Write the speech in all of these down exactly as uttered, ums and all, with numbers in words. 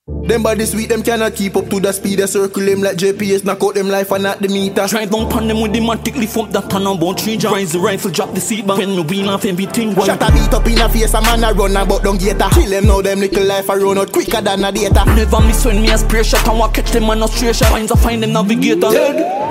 Them body sweet, them cannot keep up to the speed. I circle them like G P S, knock out them life and not the meter. Drive down pan them with the matic, lift up that turn about three jump. Rise the rifle, drop the seat back. When me wheel off everything wild. Shot a beat up in a face, a man a run about down gator. Kill them now, them little life a run out quicker than a data. Never miss when me a spray shot and walk catch them and a stray shot. Finds a find them navigator. Dead.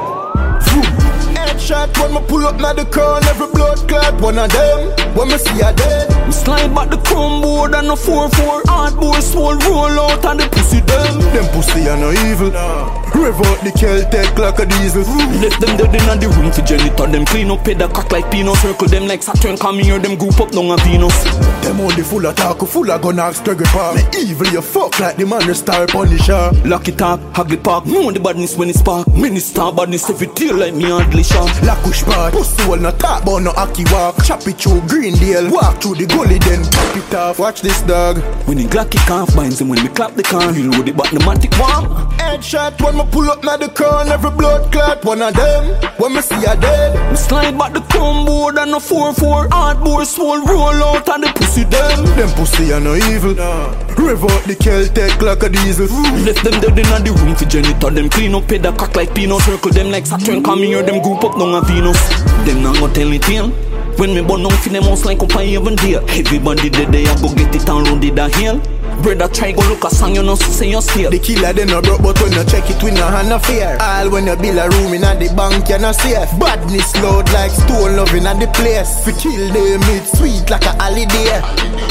Headshot when me pull up na the crown, every blood clot one of them. When me see a dead, me slide back the chrome board and a four four. Hardboard swole roll out and the pussy them. Them pussy are no evil. Rev out the Kel-Tec like a diesel. Left them dead in the room for janitor. Them clean up, pay the cock like peanut. Circle them like Saturn, come here, them group up down a Venus. Them only full of talk, full of gun, axe, trigger park. Me evil, you fuck like the man, the star punisher. Lucky talk, ugly park, know the badness when it's spark. Minister badness, every tail like me hardly sharp. Lakush part, pussy will not talk about no hockey walk. Chop it through Greendale, walk through the gully then pop it off. Watch this dog. When the Glock kick off, binds him when we clap the can. He'll with the batnematic warm. Headshot when me pull up na the crown, every blood clot one of them. When me see a dead, me slide back the chrome board and a four four. Hardboard swole roll out and the pussy them. Them pussy are no evil. Nah. Rev out the Kel-Tec like a diesel. Left them dead in the room for janitor. Them clean up, pay the cock like peanut. Circle them like Saturn, come here, them group up down a Venus. Them not gonna tell it in. When me burn down for them house like up on even there. Everybody dead they a go get it and run it a hill. Brother try go look a song, you know, so say you steal. The killer they no broke, but when you check it, we no hand no fear. All when you build a room in the bank, you no safe. Badness loud like stone loving at the place. We kill them, it's sweet like a holiday.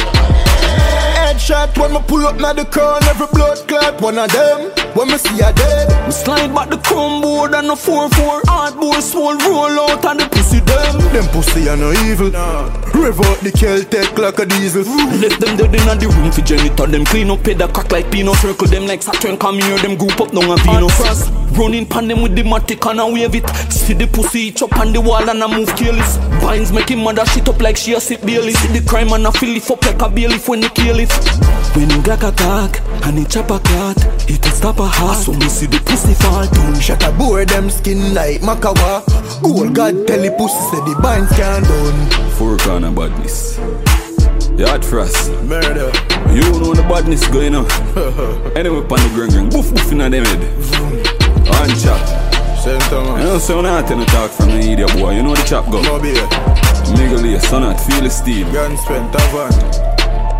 Headshot when me pull up na the crown, every blood clot one of them. When me see a dead, me slide back the chrome board and a four four. Hardboard swole roll out and the pussy them. Them pussy are no evil. Nah. Rev out the Kel-Tec like a diesel. Left them dead in the room for janitor. Them clean up, pay the cock like peanut. Circle them like Saturn, come here, them group up down a Venus. Running pan them with the matic and a wave it. See the pussy each up on the wall and a move careless. Vines make him mother shit up like she a sit barely. See the crime and a fill it up like a bailiff when they kill it. When him Glock attack and he chop a clot, it will stop a heart. So me see the pussy fall down. Shut a boy them skin like Makawa. Old God tell the pussy say the binds can't done. Four corner badness. Yard frost. Murder. You know the badness going on. Anyway, pan the grang grang. Boof boof in them head. On chop. You know so not to talk from the idiot boy. You know the chop go. No beer. Nigga lay, son not feel the steel. Gun spent tavern.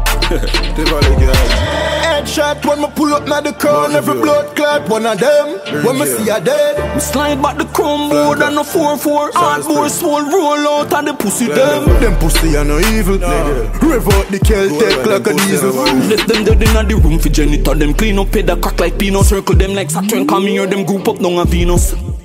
Headshot when me pull up na the crown, every blood clot one of them. When me see a dead, me slide back the chrome board and a four four. Hardboard swole roll out and the pussy them. Them pussy are no evil. Rev out the Kel-Tec like a diesel. Left them dead in the room for janitor. Them clean up, pay the cock like peanut. Circle them like Saturn, come here, them group up down a Venus.